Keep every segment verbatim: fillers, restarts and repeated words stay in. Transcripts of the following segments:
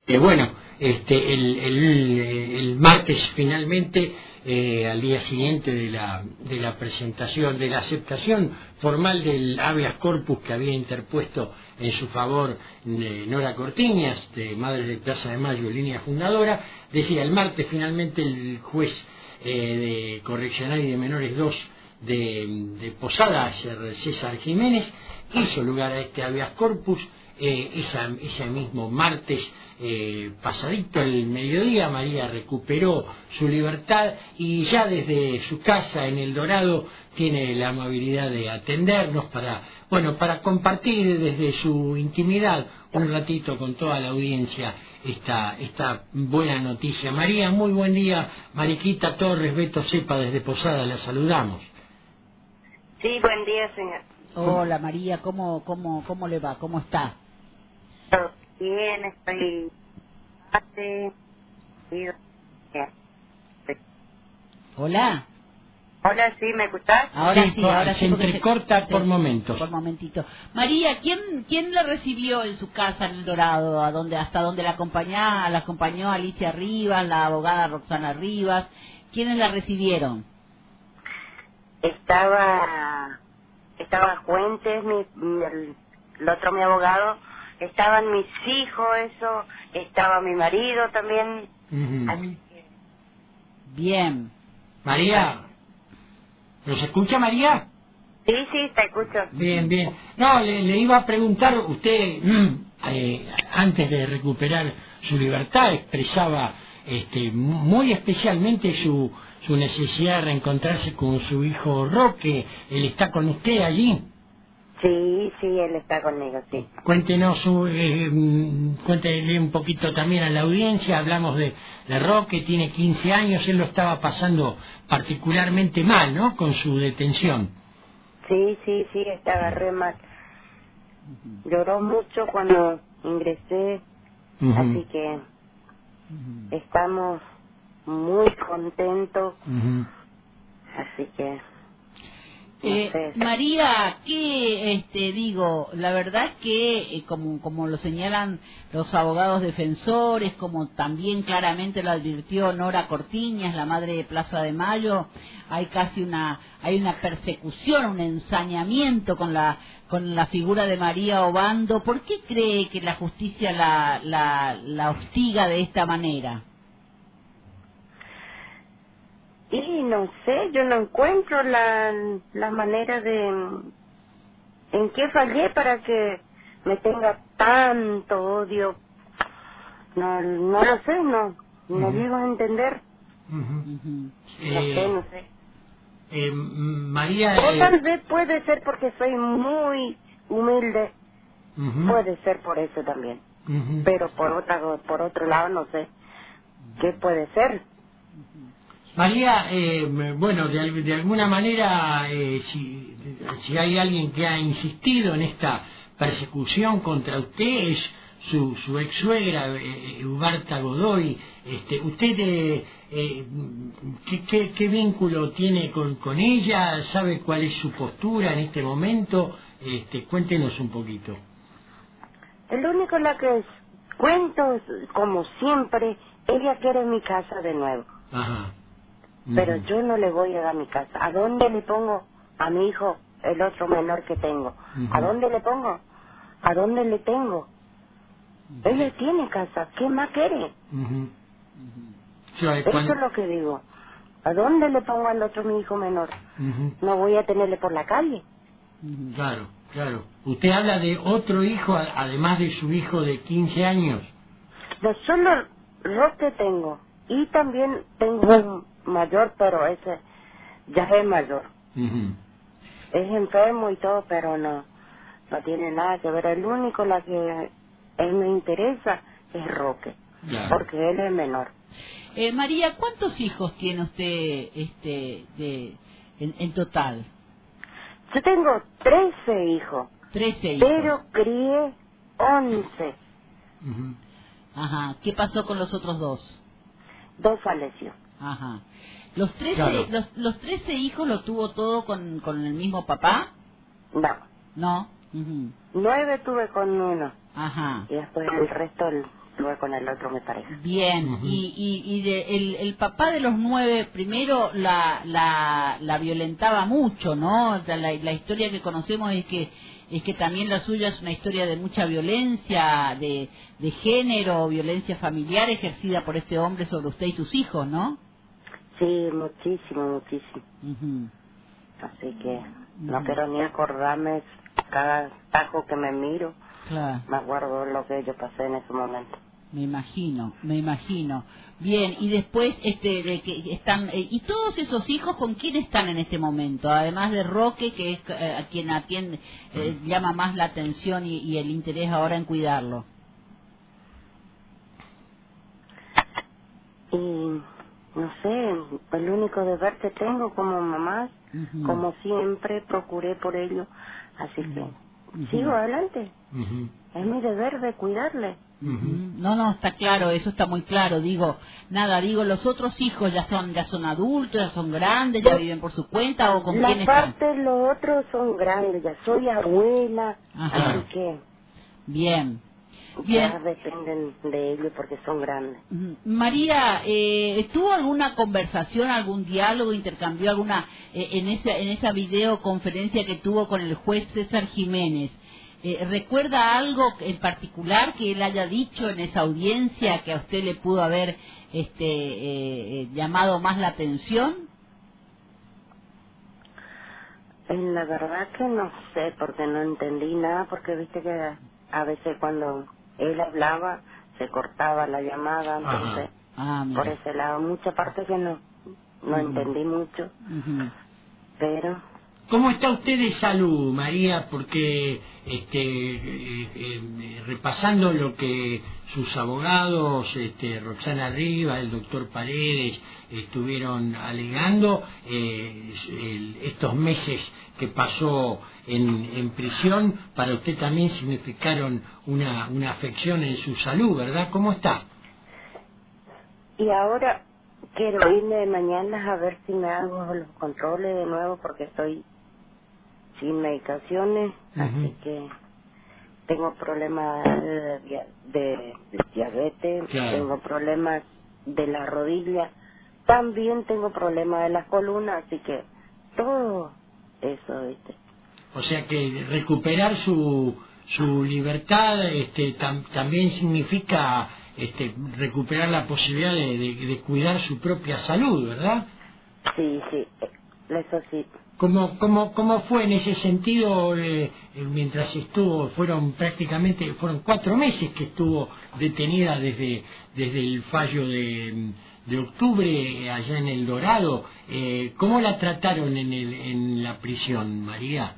Eh, bueno, este, el, el, el martes finalmente, eh, al día siguiente de la, de la presentación, de la aceptación formal del habeas corpus que había interpuesto en su favor de Nora Cortiñas, de Madres de Plaza de Mayo, línea fundadora, decía, el martes finalmente el juez eh, de Correccional y de Menores dos de, de Posada, César Jiménez, hizo lugar a este habeas corpus. Eh, esa, ese mismo martes eh, pasadito el mediodía, María recuperó su libertad y ya desde su casa en El Dorado tiene la amabilidad de atendernos para, bueno, para compartir desde su intimidad un ratito con toda la audiencia esta, esta buena noticia. María, muy buen día. Mariquita Torres, Beto Cepa desde Posada, la saludamos. Sí, buen día, señor. Hola María, ¿cómo, cómo, cómo le va? ¿Cómo está? Todo bien, estoy... Hace... Hola. Hola, ¿sí? ¿Me escuchás? Ahora sí, sí, ahora se sí. porque entrecorta se- por sí, momentos. Por momentito. María, ¿quién quién la recibió en su casa en El Dorado? ¿A dónde, hasta dónde la acompañaba? La acompañó Alicia Rivas, la abogada Roxana Rivas. ¿Quiénes la recibieron? Estaba... Estaba Fuentes, mi, mi- el, el otro mi abogado, estaban mis hijos, eso, estaba mi marido también. Ujú. Así que... Bien. María, ¿nos escucha María? Sí, sí, te escucho. Bien, bien. No, le, le iba a preguntar, usted mm, eh, antes de recuperar su libertad expresaba este, muy especialmente su, su necesidad de reencontrarse con su hijo Roque. ¿Él está con usted allí? Sí, sí, él está conmigo, sí. Cuéntenos, su, eh, mm, cuéntele un poquito también a la audiencia. Hablamos de, de Roque, tiene quince años, él lo estaba pasando particularmente mal, ¿no?, con su detención. Sí, sí, sí, estaba re mal. Lloró mucho cuando ingresé, Ujú. así que estamos muy contentos, Ujú. así que no Eh, sé. María, que este digo, la verdad es que eh, como como lo señalan los abogados defensores, como también claramente lo advirtió Nora Cortiñas, la madre de Plaza de Mayo, hay casi una hay una persecución, un ensañamiento con la con la figura de María Obando. ¿Por qué cree que la justicia la la, la hostiga de esta manera? Y no sé, yo no encuentro la, la manera de en qué fallé para que me tenga tanto odio. No, no lo sé, no, no Ujú. llego a entender. Ujú. Ujú. No sé, Eh, no sé. eh, María, O eh, tal vez puede ser porque soy muy humilde, ujú, puede ser por eso también. ujú. Pero por otra, por otro lado no sé qué puede ser. María, eh, bueno, de, al- de alguna manera, eh, si, si hay alguien que ha insistido en esta persecución contra usted es su, su ex suegra, eh, Ubarta Godoy. Este, ¿Usted eh, eh, ¿qué, qué, qué vínculo tiene con, con ella? ¿Sabe cuál es su postura en este momento? Este, cuéntenos un poquito. El único la que cuento, como siempre, ella quiere mi casa de nuevo. Ajá. Pero Ujú. yo no le voy a dar mi casa. ¿A dónde le pongo a mi hijo, el otro menor que tengo? ¿A Ujú. dónde le pongo? ¿A dónde le tengo? Ella tiene casa, ¿qué más quiere? Ujú. Yo, eh, Eso cuan- es lo que digo. ¿A dónde le pongo al otro mi hijo menor? Ujú. No voy a tenerle por la calle. Ujú. Claro, claro. Usted habla de otro hijo, a- además de su hijo de quince años. No solo Roque tengo. Y también tengo un mayor, pero ese ya es mayor. Ujú. Es enfermo y todo, pero no, no tiene nada que ver. El único la que él me interesa es Roque, Claro. porque él es menor. Eh, María, ¿cuántos hijos tiene usted este de en, en total? Yo tengo trece hijos, Trece hijos. pero crié once. Ujú. Ajá. ¿Qué pasó con los otros dos? Dos falleció. Ajá. Los trece, Claro. los, los trece hijos lo tuvo todo con, con el mismo papá, No, ¿no? Ujú. nueve tuve con uno Ajá. y después el resto estuve con el otro, me parece. Bien, uh-huh. y, y, y de, el, el papá de los nueve, primero la, la, la violentaba mucho, ¿no? O sea, la, la historia que conocemos es que es que también la suya es una historia de mucha violencia, de, de género, violencia familiar ejercida por este hombre sobre usted y sus hijos, ¿no? Sí, muchísimo, muchísimo. Uh-huh. Así que uh-huh. no quiero ni acordarme, cada tajo que me miro, claro. me acuerdo lo que yo pasé en ese momento. Me imagino, me imagino. Bien, y después, este, de que están, eh, y todos esos hijos, ¿con quién están en este momento? Además de Roque, que es eh, a quien atiende, eh, llama más la atención y, y el interés ahora en cuidarlo. Y no sé, el único deber que tengo como mamá, uh-huh. como siempre procuré por ello, así que uh-huh. sigo adelante. Uh-huh. Es mi deber de cuidarle. Uh-huh. No, no, está claro, eso está muy claro. Digo, nada, digo, los otros hijos ya son ya son adultos, ya son grandes, ya viven por su cuenta, o con la quién parte están. Los otros son grandes, ya soy abuela, ajá. así que bien, bien. Ya dependen de ellos porque son grandes. Uh-huh. María, eh, ¿tuvo alguna conversación, algún diálogo, intercambió alguna eh, en esa en esa videoconferencia que tuvo con el juez César Jiménez? Eh, ¿Recuerda algo en particular que él haya dicho en esa audiencia que a usted le pudo haber este eh, eh, llamado más la atención? En la verdad que no sé, porque no entendí nada, porque viste que a veces cuando él hablaba se cortaba la llamada, entonces ah, por ese lado, mucha parte que no, no uh-huh. entendí mucho, uh-huh. pero... ¿Cómo está usted de salud, María? Porque este, eh, eh, repasando lo que sus abogados, este, Roxana Riva, el doctor Paredes, estuvieron alegando, eh, el, estos meses que pasó en, en prisión, para usted también significaron una, una afección en su salud, ¿verdad? ¿Cómo está? Y ahora quiero irme mañana a ver si me hago los controles de nuevo, porque estoy sin medicaciones, uh-huh. así que tengo problemas de, de, de diabetes, claro. tengo problemas de la rodilla, también tengo problemas de las columnas, así que todo eso, ¿viste? O sea que recuperar su su libertad este tam, también significa este recuperar la posibilidad de, de, de cuidar su propia salud, ¿verdad? Sí, sí, eso sí. ¿Cómo, cómo, cómo fue en ese sentido eh, mientras estuvo? Fueron prácticamente, fueron cuatro meses que estuvo detenida desde, desde el fallo de, de octubre allá en El Dorado. Eh, ¿Cómo la trataron en, el, en la prisión, María?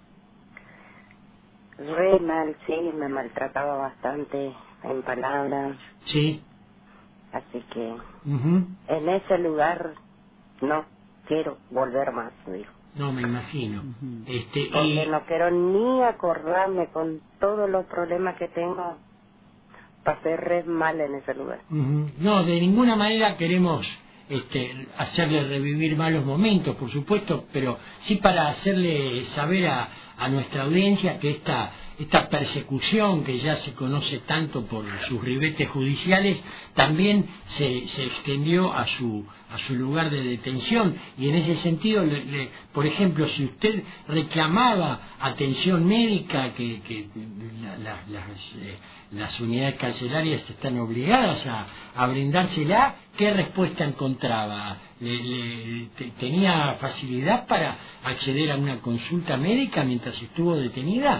Re mal, sí, me maltrataba bastante en palabras. Sí. Así que uh-huh. en ese lugar no quiero volver más, dijo. No, me imagino. Uh-huh. este, Porque y... no quiero ni acordarme con todos los problemas que tengo. Pasé re mal en ese lugar. Uh-huh. No, de ninguna manera queremos este, hacerle revivir malos momentos, por supuesto, pero sí para hacerle saber a, a nuestra audiencia que esta, esta persecución que ya se conoce tanto por sus ribetes judiciales también se, se extendió a su a su lugar de detención, y en ese sentido, le, le, por ejemplo, si usted reclamaba atención médica, que, que la, la, las, eh, las unidades carcelarias están obligadas a, a brindársela, ¿qué respuesta encontraba? Le, le, te, ¿Tenía facilidad para acceder a una consulta médica mientras estuvo detenida?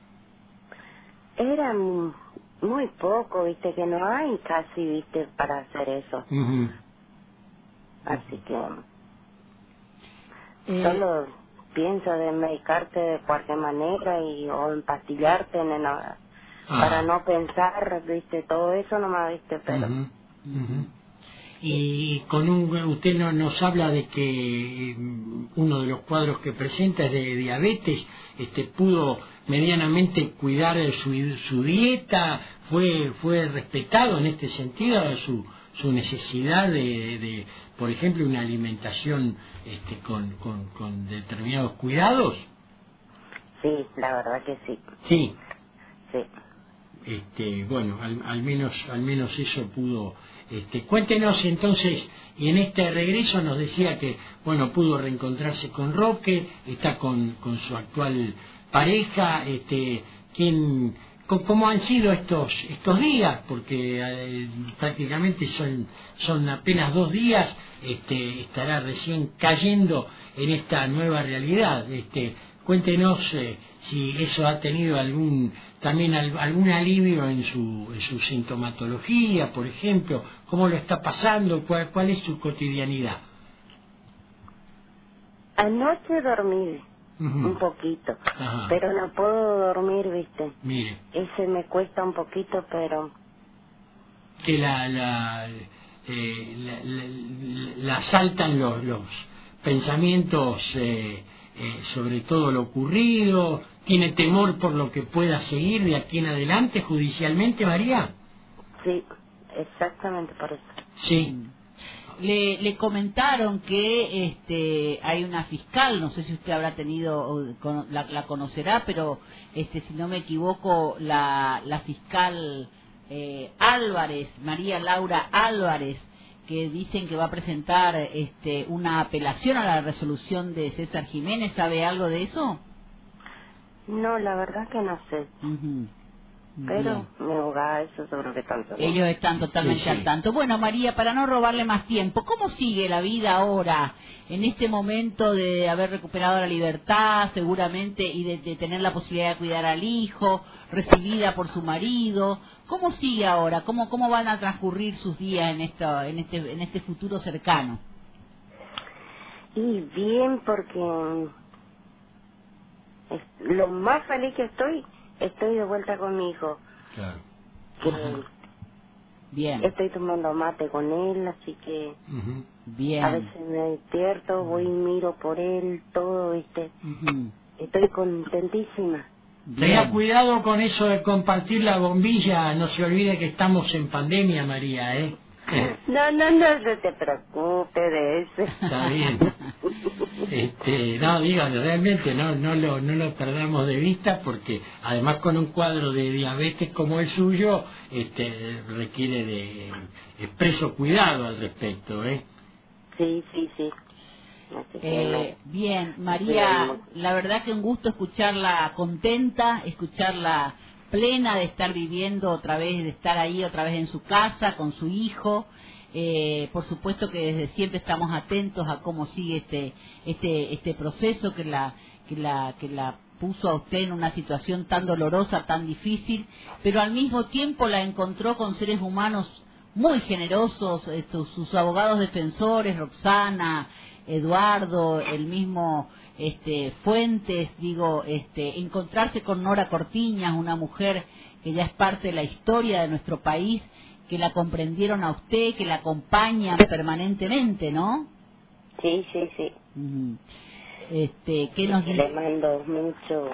Era muy poco, viste, que no hay casi, viste, para hacer eso. Uh-huh. Así que eh, solo pienso de medicarte de cualquier manera y o empastillarte en la, ah. para no pensar, viste, todo eso nomás, viste, pero uh-huh. Uh-huh. Y con un usted no, nos habla de que uno de los cuadros que presenta es de diabetes, este pudo medianamente cuidar de su, su dieta, fue fue respetado en este sentido su su necesidad de, de por ejemplo, una alimentación este, con, con, con determinados cuidados. Sí, la verdad que sí. Sí. Sí. este, bueno, al, al menos al menos eso pudo. Este, cuéntenos entonces, y en este regreso nos decía que, bueno, pudo reencontrarse con Roque, está con, con su actual pareja, este, ¿quién, cómo han sido estos estos días? Porque eh, prácticamente son son apenas dos días, este, estará recién cayendo en esta nueva realidad. Este, cuéntenos eh, si eso ha tenido algún también al, algún alivio en su, en su sintomatología, por ejemplo, cómo lo está pasando, cuál, cuál es su cotidianidad. Anoche dormí uh-huh. un poquito, Ajá. pero no puedo dormir, ¿viste? Mire. Ese me cuesta un poquito, pero... Que la la, eh, la, la, la asaltan los, los pensamientos eh, eh, sobre todo lo ocurrido. ¿Tiene temor por lo que pueda seguir de aquí en adelante judicialmente, María? Sí, exactamente por eso. Sí. Le, le comentaron que este hay una fiscal, no sé si usted habrá tenido, la, la conocerá, pero este si no me equivoco, la, la fiscal eh, Álvarez, María Laura Álvarez, que dicen que va a presentar este una apelación a la resolución de César Jiménez. ¿Sabe algo de eso? No, la verdad que no sé. Uh-huh. Pero Bien. mi abogada, eso seguro que están todos. Ellos están totalmente sí, sí. al tanto. Bueno, María, para no robarle más tiempo, ¿cómo sigue la vida ahora, en este momento de haber recuperado la libertad, seguramente, y de, de tener la posibilidad de cuidar al hijo, recibida por su marido? ¿Cómo sigue ahora? ¿Cómo cómo van a transcurrir sus días en esto, en este en este futuro cercano? Y bien, porque lo más feliz que estoy, estoy de vuelta con mi hijo. Claro. Que Bien. Estoy tomando mate con él, así que uh-huh. Bien. A veces me despierto, voy y miro por él, todo, ¿viste? Uh-huh. Estoy contentísima. Tenga cuidado con eso de compartir la bombilla, no se olvide que estamos en pandemia, María, ¿eh? No, no, no, no te preocupes de eso. Está bien. Este, no, dígalo, realmente no no lo no lo perdamos de vista, porque además con un cuadro de diabetes como el suyo, este requiere de expreso cuidado al respecto, ¿eh? Sí, sí, sí. Eh, bien, María, la verdad que un gusto escucharla contenta, escucharla plena de estar viviendo otra vez, de estar ahí otra vez en su casa con su hijo. Eh, por supuesto que desde siempre estamos atentos a cómo sigue este este este proceso que la que la que la puso a usted en una situación tan dolorosa, tan difícil, pero al mismo tiempo la encontró con seres humanos muy generosos, estos, sus abogados defensores, Roxana, Eduardo, el mismo este Fuentes, digo, este encontrarse con Nora Cortiñas, una mujer que ya es parte de la historia de nuestro país, que la comprendieron a usted, que la acompañan permanentemente, ¿no? Sí, sí, sí. Uh-huh. Este, ¿qué nos dice? Le mando mucho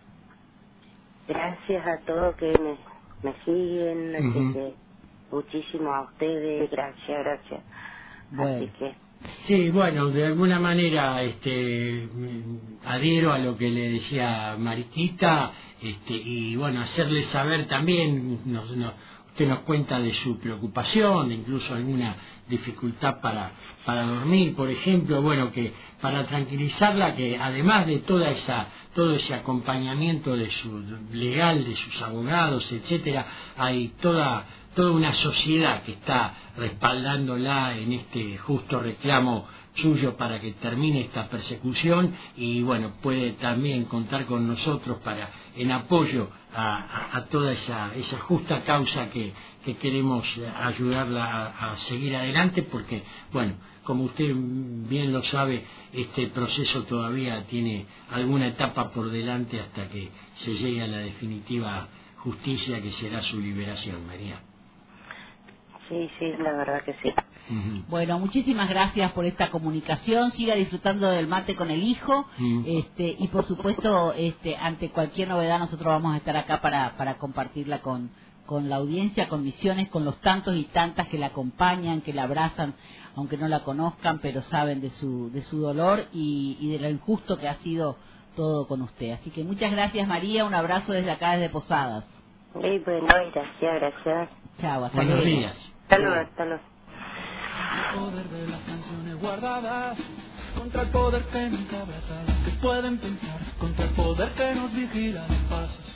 gracias a todos que me, me siguen, así uh-huh. que muchísimo a ustedes, gracias, gracias. Bueno. Así que sí, bueno, de alguna manera este adhiero a lo que le decía Mariquita, este y bueno, hacerle saber también, nos, nos, usted nos cuenta de su preocupación, de incluso alguna dificultad para para dormir, por ejemplo, bueno, que para tranquilizarla, que además de toda esa todo ese acompañamiento de su legal, de sus abogados, etcétera, hay toda toda una sociedad que está respaldándola en este justo reclamo suyo para que termine esta persecución, y bueno, puede también contar con nosotros para en apoyo a, a, a toda esa esa justa causa que, que queremos ayudarla a, a seguir adelante, porque bueno, como usted bien lo sabe, este proceso todavía tiene alguna etapa por delante hasta que se llegue a la definitiva justicia, que será su liberación, María. Sí, sí, la verdad que sí. Uh-huh. Bueno, muchísimas gracias por esta comunicación. Siga disfrutando del mate con el hijo. Uh-huh. este y por supuesto, este ante cualquier novedad nosotros vamos a estar acá para para compartirla con con la audiencia, con Misiones, con los tantos y tantas que la acompañan, que la abrazan, aunque no la conozcan, pero saben de su de su dolor y, y de lo injusto que ha sido todo con usted. Así que muchas gracias, María. Un abrazo desde acá, desde Posadas. Y bueno, gracias, gracias. Chao, hasta Buenos luego. días. Hasta luego, hasta luego. El poder de las canciones guardadas contra el poder que nunca abrazadas, que pueden pensar contra el poder que nos vigila los pasos.